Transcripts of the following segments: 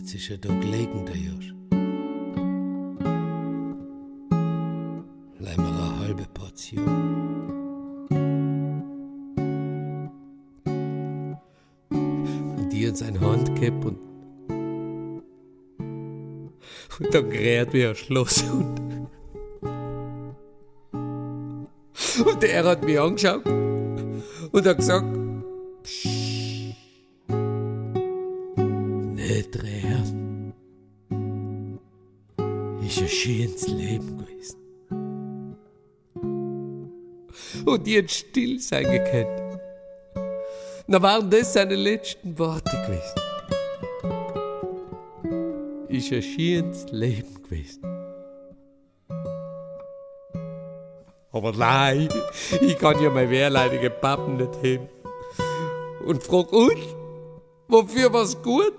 Jetzt ist er da gelegen, der Josch. Leih mir eine halbe Portion. Und die hat seine Hand gehabt und dann kräht wie ein Schlosshund. Und er hat mich angeschaut und hat gesagt, Psst, nicht reden. Ist ein schönes Leben gewesen. Und die hat still sein gekannt. Na waren das seine letzten Worte gewesen. Ist ein schönes Leben gewesen. Aber nein, ich kann ja meine wehrleidige Pappen nicht heben. Und frag uns, wofür war's gut?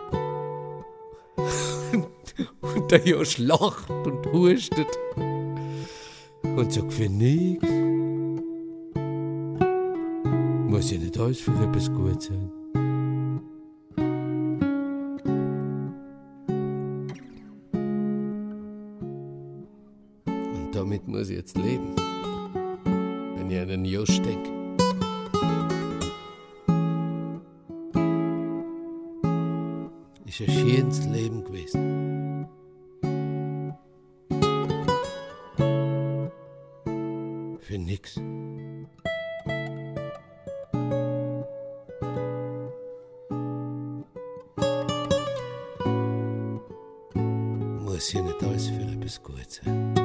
Und der Josch lacht und hustet und sagt, für nix. Muss ja nicht alles für etwas gut sein. Und damit muss ich jetzt leben, wenn ich an den Josch denke. Ist ein schönes Leben gewesen. Für nix. Muss ja nicht alles für etwas gut sein.